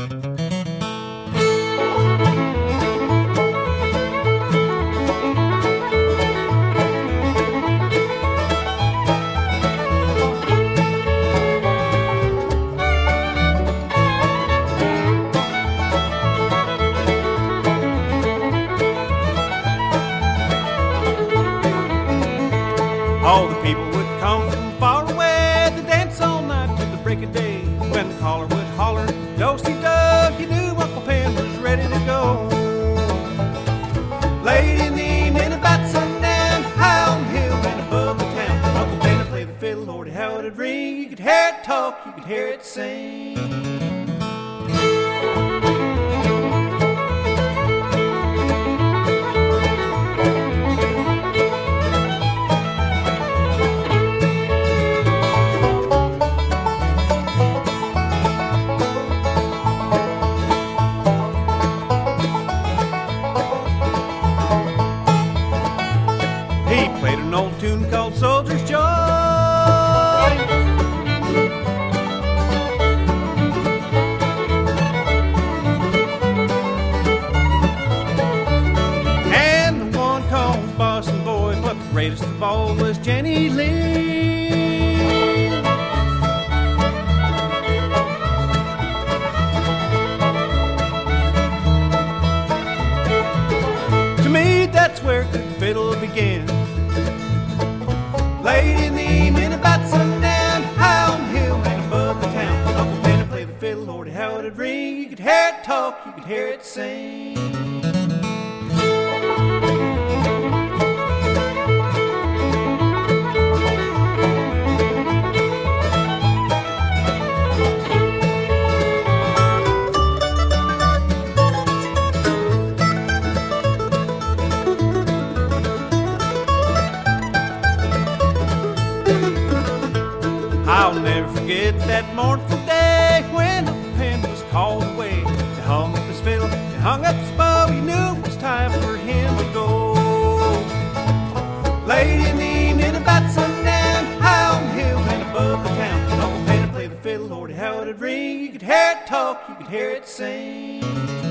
All the people would come from far away to dance all night till the break of day. When the caller would holler, Dosey Doug, you knew Uncle Pen was ready to go. Late in the evening, about sundown, high on the hill and above the town, Uncle Pen would play the fiddle, Lordy, how it'd ring. You could hear it talk, you could hear it sing. He played an old tune called Soldier's Joy. And the one called Boston Boy, but the greatest of all was Jenny Lind. To me, that's where good fiddle began. Late in the evening, about sundown, high on the hill and above the town, Uncle Pen would play the fiddle, Lordy, how it'd ring. You could hear it talk, you could hear it sing. I'll never forget that mournful day when Uncle Pen was called away. He hung up his fiddle, he hung up his bow, he knew it was time for him to go. Late in the evening, about sundown, high on the hill and above the town, Uncle Pen would play the fiddle, Lordy, how it'd ring. You could hear it talk, you could hear it sing.